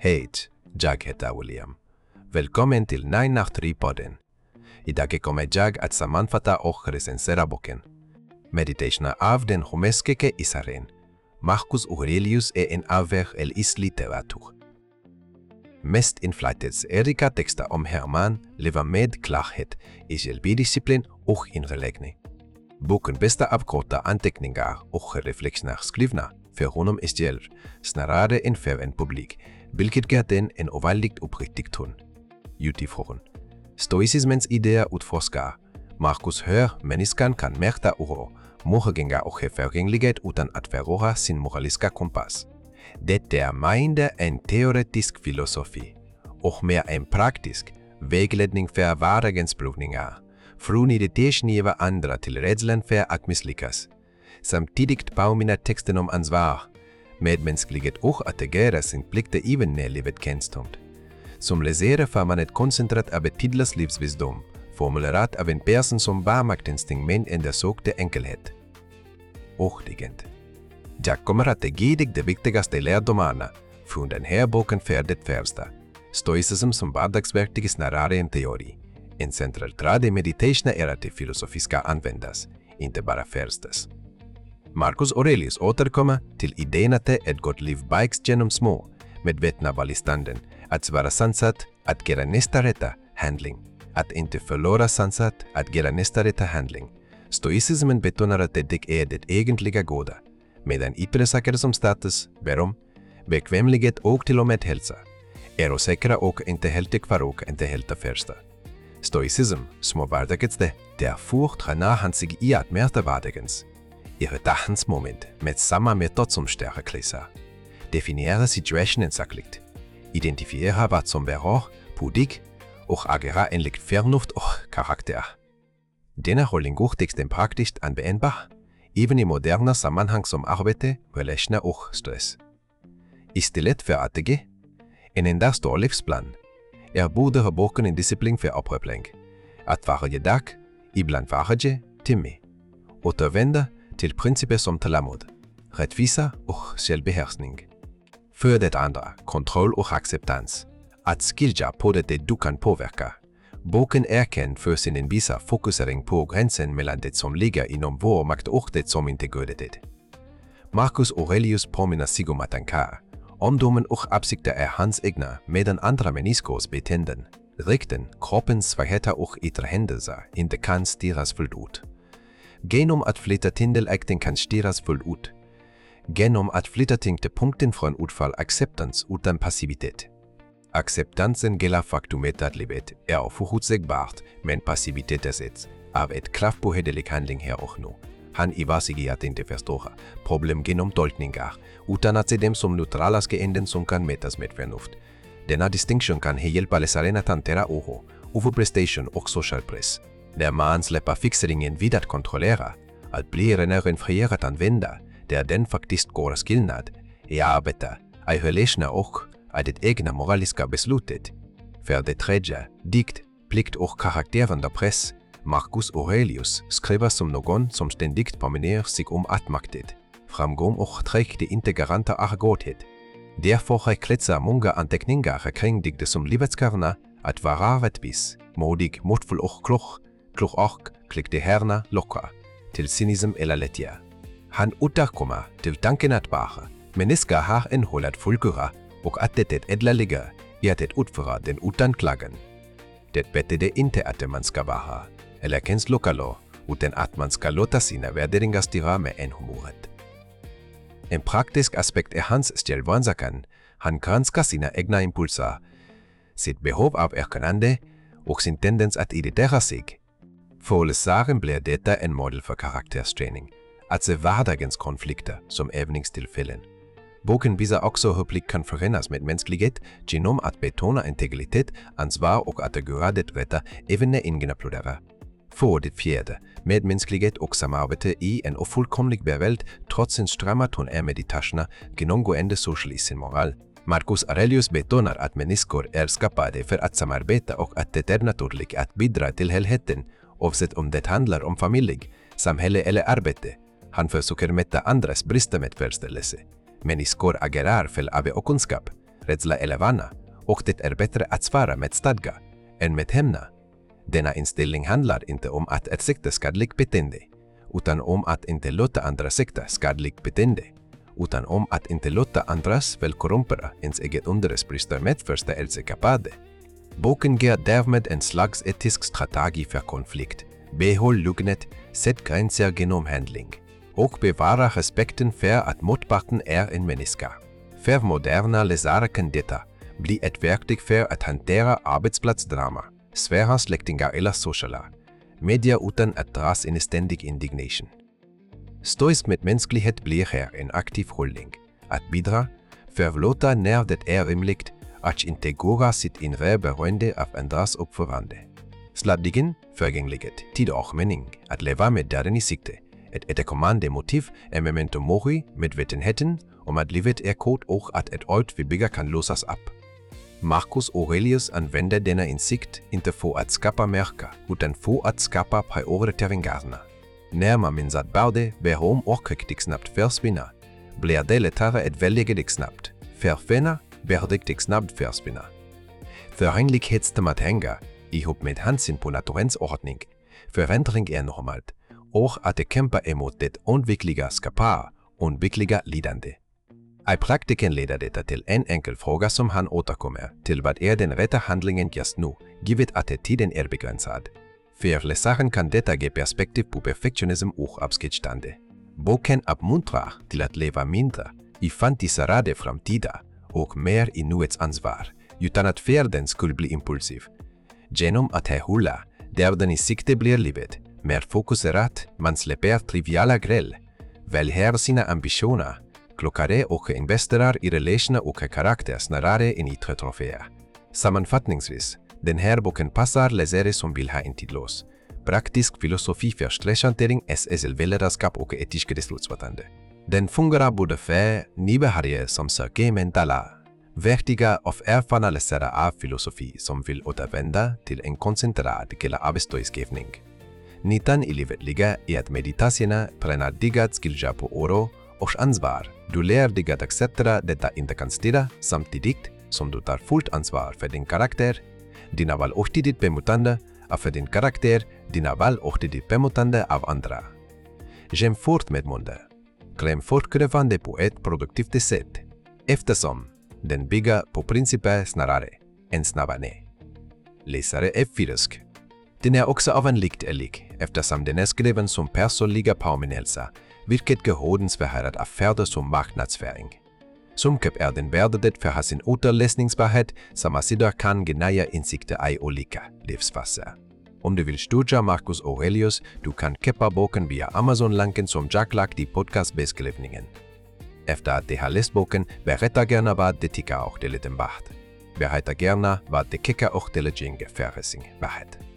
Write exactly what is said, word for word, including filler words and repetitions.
Hej, jag heter William. Välkommen till nio nach tre-podden. Idag kommer jag att sammanfatta och recensera boken Meditationer av den romerske isaren. Marcus Aurelius är en avväg litteratur. Mest inflytelserika texter om Herman lever med klarhet i självdisciplin och inreläggning. Boken består av korta anteckningar och reflektioner skrivna för honom själv snarare än för en publik, vilket ger den en ovanligt uppriktig ton. Utifrån stoicismens idéer utforskar Marcus hur människan kan möta oro, motgångar och förgänglighet utan att förlora sin moraliska kompass. Det är mindre en teoretisk filosofi och mer en praktisk vägledning för vardagens prövningar. Från irritation ger andra till rädslan för att misslyckas. Samtidigt påminner texten om ansvar, medmänsklighet och att agera sin plikt även när livet känns tomt. Som läsare får man ett koncentrat av ett tidlös livsvisdom, formulerat av en person som barmaktinstinkt men undersökte enkelhet. Ordigent. Jag kommer att ge dig de viktigaste lärdomarna från den här boken för det första. Stoicism som vardagsverktyg snarare än teori. En central tråd i meditation är att det filosofi ska användas, inte bara förstas. Marcus Aurelius återkommer till idén att ett gott liv byggs genom små, medvetna val i standen, att vara sansat, att göra nästa rätta handling, att inte förlora sansat, att göra nästa rätta handling. Stoicismen betonar att det är det egentliga goda, medan yttre saker som status, beröm, bekvämlighet och till och med hälsa är osäkra och inte helt kvar och inte helt första. Stoicism, små vardagets det, därför tränar han sig i att möta vardagens irritationsmoment med samma metod som större kriser. Definiera situationen sakligt, identifiera vad som berör på dig och agera enligt förnuft och karaktär. Denna hållning gör texten praktiskt användbar, även i moderna sammanhang som arbete, relationer och stress. Istället för att ge en enda stor livsplan erbjuder boken en disciplin för upprepning. Att varje dag, ibland varje timme, återvända till principer som tålamod, rättvisa och självbehärskning. För det andra, kontroll och acceptans. Att skilja på det du kan påverka. Boken är känd för sin envisa fokusering på gränsen mellan det som ligger inom vår makt och det som inte gör det. Marcus Aurelius påminner sig om att han kan. Omdömen och avsikter är hans egna, medan andra människors beteenden, rykten, kroppens svagheter och yttre händelser inte kan styras fullt ut. Genom att flytta tindeläkten kan styras fullt ut. Genom att flytta ting till punkten från utfall acceptans utan passivitet. Acceptansen gäller faktumet att livet är förutsägbart, men passivitet ersätts av ett kraftpåhärdelig handling här och nu. Han ivar sig i att inte förstora problem genom tolkningar, utan att se dem som neutrala skeenden som kan mätas med förnuft. Denna distinktion kan hjälpa läsaren att hantera oro, overprestation och social press. När man släpper fixeringen vid att kontrollera, att bli renären fri att använda, där den faktiskt går skillnad, i arbete, i relationer och i det egna moraliska beslutet. För det tredje, dikt, plikt och karaktär under press. Marcus Aurelius skriver som någon som ständigt påminner sig om att maktet, framgång och träck det inte garanterar godhet. Därför kretsar många anteckningar kring dikter som livets kärna, att vara rättvis, modig, måttfull och klok, klok och klick det härna locka, till cynism eller lättja. Han återkommer till tanken att bara, människor har en håll att fullgöra och att det är ädla ligger i att utföra den utan klagan. Det betyder inte att man ska vara eller känslokalo, utan att man ska låta sina värderingar styra med en humoret. En praktisk aspekt är hans självrannsakan. Han granskar sina egna impulser, sitt behov av erkännande och sin tendens att irritera sig. För läsaren blir detta en modell för karaktärsträning, att se vardagens konflikter som övningstillfällen. Boken visar också hur plikt kan förenas med mänsklighet genom att betona integritet, ansvar och att göra det rätta även när ingen applåderar. För det fjärde, medmänsklighet och samarbete i en ofullkomlig värld trots en strama ton är meditationerna genomgående social i sin moral. Marcus Aurelius betonar att människor är skapade för att samarbeta och att det är naturligt att bidra till helheten, oavsett om det handlar om familj, samhälle eller arbete. Han försöker mäta andras brister med förställelse. Människor agerar fel av okunskap, rädsla eller vana, och det är bättre att svara med stadga än med hämna. Denna inställning handlar inte om att ursäkta skadligt beteende, utan om att inte låta andra ursäkta skadligt beteende, utan om att inte låta andras väl korrumpera ens eget undersbrister med förståelseskapade. Boken ger därmed en slags etisk strategi för konflikt. Behåll lugnet, sätt gränser genom handling och bevara respekten för att motparten är en människa. För moderna läsare kan detta bli ett verktyg för att hantera arbetsplatsdrama, svära släktingar eller sociala medier utan att dras in i ständig indignation. Stoism med mänsklighet blir här en aktiv hållning. Att bidra, förlåta när det är rimligt, att inte göra sitt inre beroende av andras uppförande. Slutligen, förgänglighet, tid och mening, att leva med döden i sikte. Ett återkommande motiv är memento mori, medvetenheten om att livet är kort och att ett öde vi bygger kan låsas upp. Marcus Aurelius använder denna insikt inte för att skapa märka, utan för att skapa prioriteringarna. När man minns att både behov och riktigt snabbt försvinna, blir det lättare att välja det snabbt. Förfinna blir riktigt snabbt försvinna. Förhänglighetstemmat hänger ihop med hänsyn på naturens ordning. Förändring är normalt, och att det kämpar emot det undvikliga skapar undvikliga lidande. I praktiken leder detta till en enkel fråga som han återkommer till: vad är den rätta handlingen just nu, givet att tiden är begränsad. För läsaren kan detta ge perspektiv på perfektionism och avskedstande. Boken uppmuntrar till att leva mindre i fantiserade framtida och mer i nuets ansvar, utan att för den skulle bli impulsiv. Genom att hålla där den i sikte blir livet mer fokuserat, man släpper triviala gräl, väljer sina ambitioner, klokare och investerar i relationer och karaktär snarare än i troféer. Sammanfattningsvis, den här boken passar läsare som vill ha en tidlös, praktisk filosofi för stresshantering, S S L-ledarskap och etisk beslutsfattande. Den fungerar både för nybörjare som söker mentala verktyga och erfarna läsare av filosofi som vill återvända till en koncentrerad arbetsdagsgivning. Nyttan i livet ligger i att meditationerna tränar dig att skilja på oro och ansvar. Du lär dig att acceptera detta inte kan styra samtidigt som du tar fullt ansvar för din karaktär, dina val och ditt bemötande av för din karaktär, dina val och ditt bemötande av andra. Jämfört med månde. Glöm fortkrävande på ett produktivt sätt, eftersom den bygger på principer snarare än snabbare. Läsare är fyrisk. Den är också avundsligt ärlig, eftersom den är skriven som personliga påminnelser, vilket gör den svårare att affärda som marknadsföring. Som köp är den värdet för sin återläsningsbarhet, samma sidor kan gnäja insikter i olika livsfaser. Om du vill studera Marcus Aurelius, du kan köpa boken via Amazon-länken som jag lagt i podcastbeskrivningen. Efter att du har läst boken, berätta gärna vad du tycker och dela den bort. Berätta gärna vad du tycker och dela gärna för sin barhet.